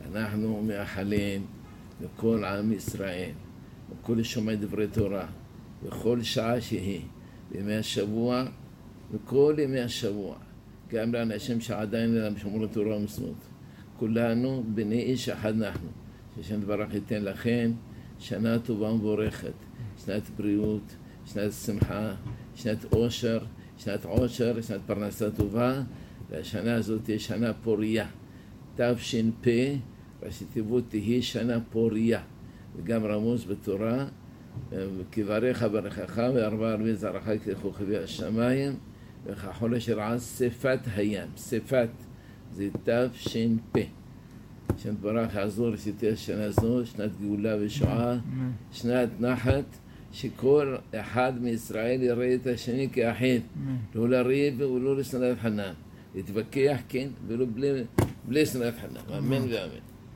אנחנו מאחלים לכל עם ישראל, לכל שומע דברי תורה, בכל שעה שהיא, בימי השבוע, בכל ימי השבוע, גם לאנשים שעדיין אינם שומרים תורה ומצוות. כולנו בני איש אחד אנחנו, שהשם יתברך ייתן לכם שנה טובה ומבורכת, שנת בריאות, שנת שמחה, שנת עושר, שנת פרנסה טובה, והשנה הזאת תהיה שנה פוריה. תש"פ, ראשי תיבות תהי שנה פוריה, וגם רמוז בתורה, וכברך ברכך וארבע ערבי זרעך ככוכבי השמיים, וכחול אשר על שפת הים. שפת זה תש"פ. השם יתברך יעזור שתהיה שנה זו, שנת גאולה ושועה, שנת נחת, שכל אחד מישראל יראה את השני כאחיד, לא לריב ולא לשנאת חינם, להתווכח כן ולא בלי שנאת חינם. אמן ואמן.